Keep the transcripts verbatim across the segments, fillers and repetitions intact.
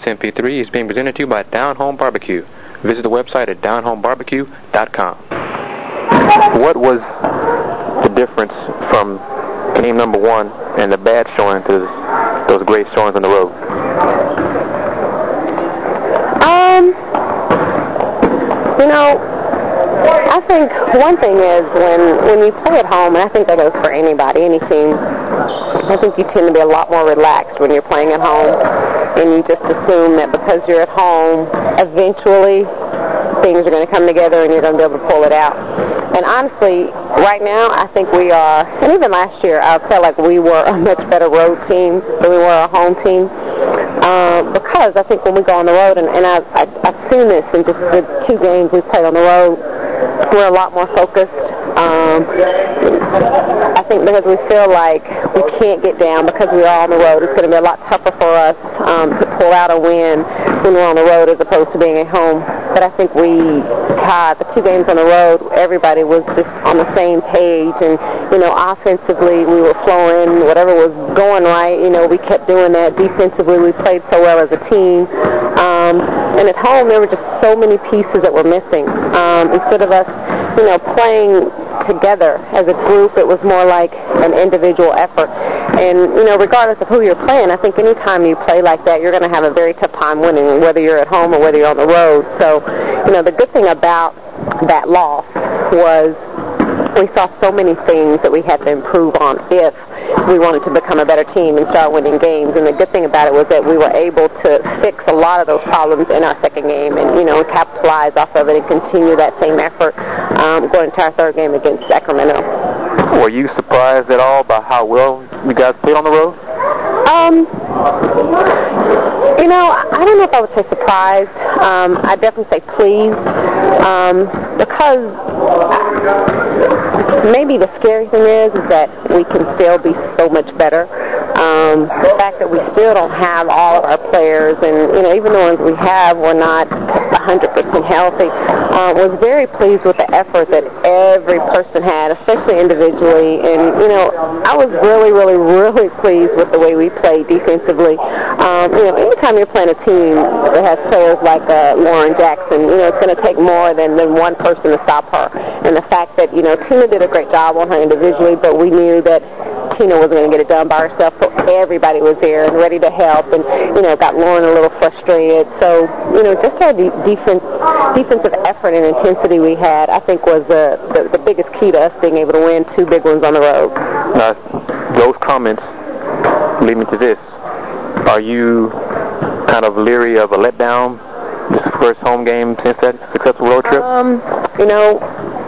M P three is being presented to you by Down Home Barbecue. Visit the website at down home barbecue dot com. What was the difference from game number one and the bad showing to those great showings on the road? Um, you know, I think one thing is when, when you play at home, and I think that goes for anybody, any team, I think you tend to be a lot more relaxed when you're playing at home, and you just assume that because you're at home, eventually things are going to come together and you're going to be able to pull it out. And honestly, right now, I think we are, and even last year, I felt like we were a much better road team than we were a home team. Uh, because I think when we go on the road, and, and I, I, I've seen this in just the two games we've played on the road, we're a lot more focused. Um, I think because we feel like we can't get down because we are on the road, it's going to be a lot tougher for us um, to pull out a win when we're on the road as opposed to being at home. But I think we had the two games on the road, everybody was just on the same page, and, you know, offensively we were flowing, whatever was going right, you know, we kept doing that. Defensively we played so well as a team. Um, and at home there were just so many pieces that were missing. Um, instead of us, you know, playing together as a group, it was more like an individual effort. And, you know, regardless of who you're playing, I think any time you play like that, you're going to have a very tough time winning, whether you're at home or whether you're on the road. So, you know, the good thing about that loss was we saw so many things that we had to improve on if we wanted to become a better team and start winning games. And the good thing about it was that we were able to fix a lot of those problems in our second game and, you know, capitalize off of it and continue that same effort um, going into our third game against Sacramento. Were you surprised at all by how well you guys played on the road? Um, you know, I don't know if I would say surprised. Um, I'd definitely say pleased um, because maybe the scary thing is, is that we can still be so much better. Um, the fact that we still don't have all of our players, and, you know, even the ones we have were not one hundred percent healthy, uh, was very pleased with the effort that every person had, especially individually. And, you know, I was really, really, really pleased with the way we played defensively. Um, you know, anytime you're playing a team that has players like uh, Lauren Jackson, you know, it's going to take more than, than one person to stop her. And the fact that, you know, Tina did a great job on her individually, but we knew that Tina wasn't going to get it done by herself, so everybody was there and ready to help, and, you know, got Lauren a little frustrated. So, you know, just our de- defense, defensive effort and intensity we had, I think, was uh, the, the biggest key to us being able to win two big ones on the road. Now, those comments lead me to this. Are you kind of leery of a letdown, this first home game since that successful road trip? Um, you know,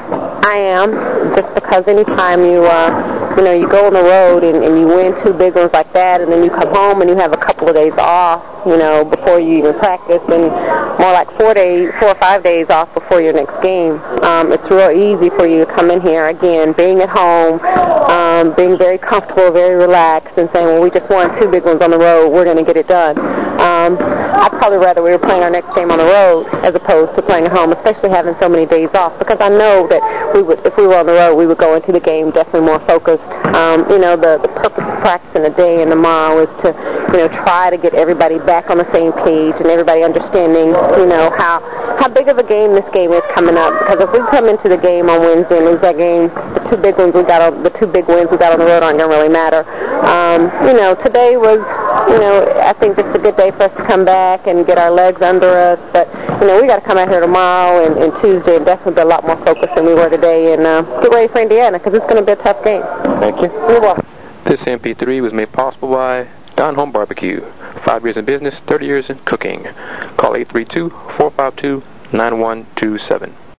I am, just because anytime you, uh, you know, you go on the road and, and you win two big ones like that, and then you come home and you have a couple of days off, you know, before you even practice, and more like four days, four or five days off before your next game. Um, it's real easy for you to come in here, again, being at home, um, being very comfortable, very relaxed, and saying, well, we just won two big ones on the road, we're going to get it done. Um, I'd probably rather we were playing our next game on the road as opposed to playing at home, especially having so many days off, because I know that we would, if we were on the road, we would go into the game definitely more focused. Um, you know, the, the purpose of practicing today and tomorrow is to, you know, try to get everybody back on the same page and everybody understanding, you know, how how big of a game this game is coming up. Because if we come into the game on Wednesday and lose that game, the two big ones we got on, the two big wins we got on the road aren't going to really matter. Um, you know, today was, you know, I think just a good day for us to come back and get our legs under us. But, you know, we got to come out here tomorrow and, and Tuesday and definitely be a lot more focused than we were today, and uh, get ready for Indiana, because it's going to be a tough game. Thank you. You're welcome. This M P three was made possible by Down Home Barbecue. Five years in business, thirty years in cooking. Call eight three two, four five two, nine one two seven.